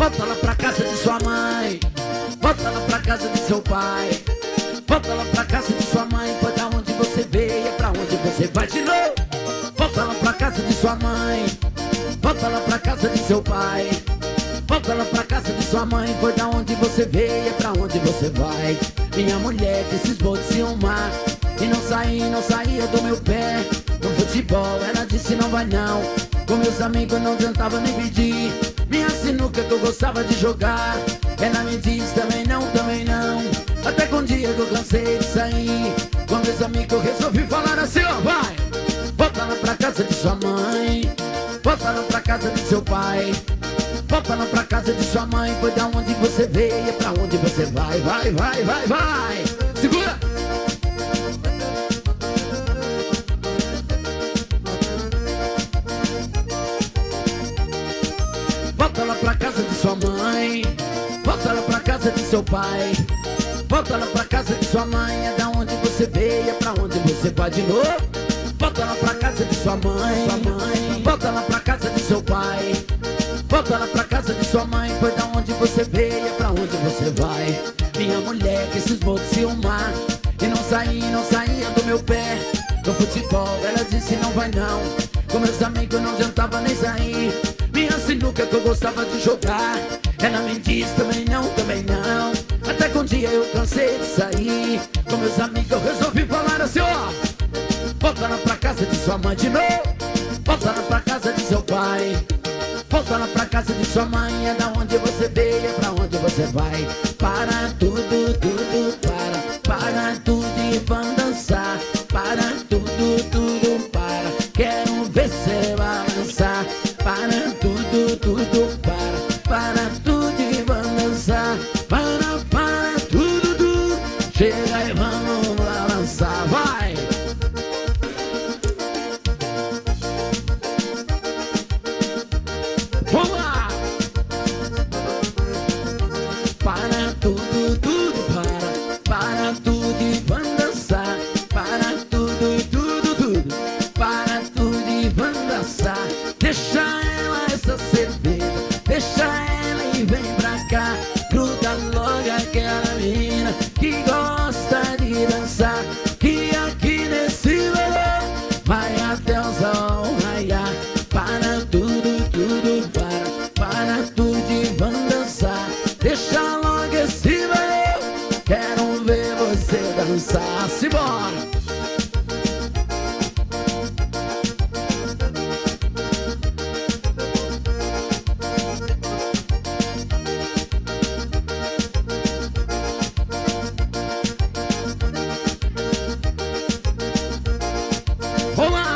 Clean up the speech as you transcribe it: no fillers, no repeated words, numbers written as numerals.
Volta lá pra casa de sua mãe, volta lá pra casa de seu pai, volta lá pra casa de sua mãe, foi da onde você veio, é pra onde você vai de novo. Volta lá pra casa de sua mãe, volta lá pra casa de seu pai, volta lá pra casa de sua mãe, foi da onde você veio, é pra onde você vai. Minha mulher que cismou de ciúmar e não saía do meu pé. No futebol ela disse não vai não, com meus amigos não adiantava nem pedir. Minha sinuca que eu gostava de jogar, ela me disse também não, também não. Até que um dia que eu cansei de sair, com meus amigos eu resolvi falar assim, ó, vai. Volta lá pra casa de sua mãe, volta lá pra casa de seu pai, volta lá pra casa de sua mãe, foi da onde você veio, é pra onde você vai, vai, vai, vai, vai. Segura! Volta lá pra casa de sua mãe, volta lá pra casa de seu pai, volta lá pra casa de sua mãe, é da onde você veio, é pra onde você vai de novo. Volta lá pra casa de sua mãe, volta lá pra casa de seu pai, volta lá pra casa de sua mãe, foi da onde você veio, é pra onde você vai. Minha mulher que cismou de ciúmar e não saía do meu pé. No futebol ela disse não vai não, com meus amigos não adiantava nem sair. Minha sinuca que eu gostava de jogar, ela me disse também não, também não. Até que um dia eu cansei de sair, com meus amigos eu resolvi falar assim, ó. Volta lá pra casa de sua mãe de novo, volta lá pra casa de seu pai, volta lá pra casa de sua mãe, é da onde você veio, é pra onde você vai. Para tudo, tudo, para tudo e vamos dançar. Para tudo, tudo, quero ver cê balançar. Para tudo, tudo, para tudo e vamos dançar. Para tudo, tudo, chega e vamos balançar, vai! Vamos lá! Para tudo, tudo, para tudo e vamos dançar. Para tudo, tudo, tudo, para tudo e vamos dançar. Deixa ela essa cerveja, deixa ela e vem pra cá. Gruda logo aquela menina que gosta de dançar, que aqui nesse verão vai até o sol raiar. Para tudo, tudo, para tudo e vamos dançar. Deixa logo esse verão, quero ver você dançar. Simbora! Vamos lá!